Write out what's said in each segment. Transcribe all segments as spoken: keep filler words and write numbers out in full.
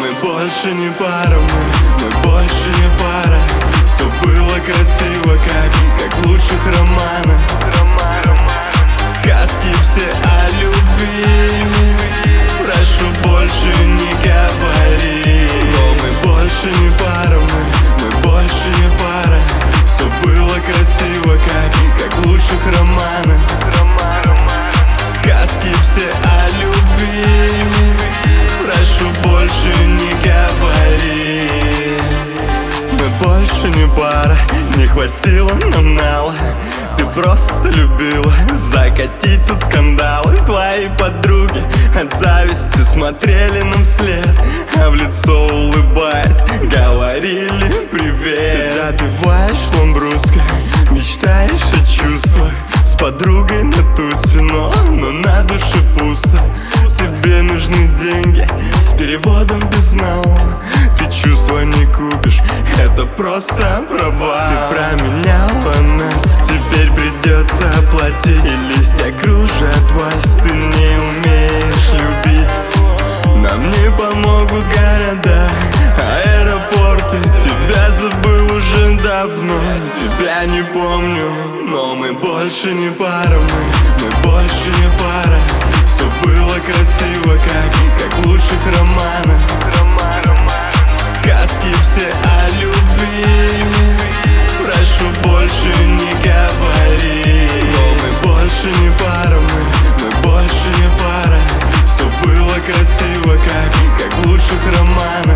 мы больше не пара, мы, мы больше не пара. Все было красиво, как, как в лучших романах. Сказки все о любви, прошу, больше не говори. Но мы больше не пара, мы, мы больше не пара. Все было красиво, как, как в лучших романах. Сказки все о любви, прошу, больше не говори. Мы больше не пара, не хватило нам нала. Ты просто любила закатить тут скандалы. Твои подруги от зависти смотрели нам вслед, а в лицо улыбаясь говорили привет. Ты допиваешь ламбруско, мечтаешь о чувствах, с подругой на тусе, но, но на душе пусто. Тебе нужны деньги с переводом без налога. Ты чувства не купишь, это просто права. Ты променяла нас, теперь придется оплатить. И листья кружат вальс, ты не умеешь любить. Нам не помогут города, аэропорты. Тебя забыл уже давно, тебя не помню. Но мы больше не пара, мы, мы больше не пара. Все было красиво, как, как в лучших романах. Сказки все о любви, прошу, больше не говори. Но мы больше не пара, мы, мы больше не пара. Все было красиво, как, как в лучших романах.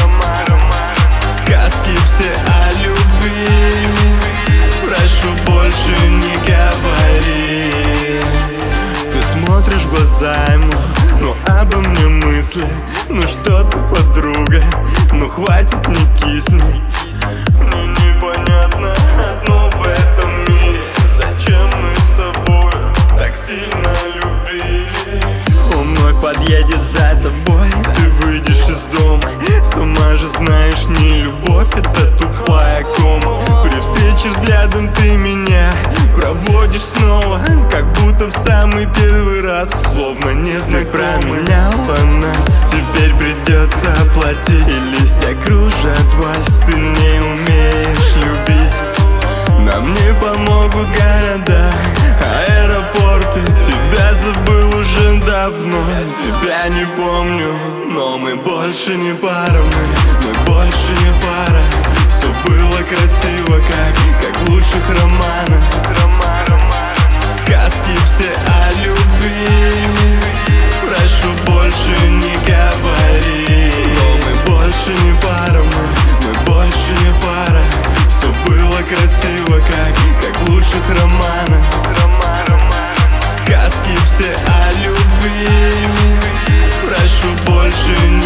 Сказки все о любви, прошу, больше не говори. Ты смотришь в глаза ему, но обо мне мысли. Ну что ты, подруга, ну хватит, не кисни. Мне непонятно одно в этом мире: зачем мы с тобой так сильно любили? Он вновь подъедет за тобой, ты выйдешь из дома. Сама же знаешь, не любовь, это тупая кома. При встрече взглядом ты меня проводишь снова, как будто в самый первый раз, словно незнакомый. Ты променяла нас, теперь придется оплатить. И листья кружат вальс, ты не умеешь любить. Нам не помогут города, аэропорты. Тебя забыл уже давно, тебя не помню. Но мы больше не пара, мы, мы больше не пара. Все было красиво, как, как в лучших романах. Сказки все о любви, прошу, больше не говори. Но мы больше не пара, мы, мы больше не пара. Все было красиво, как, как в лучших романах. Сказки все о любви, прошу, больше не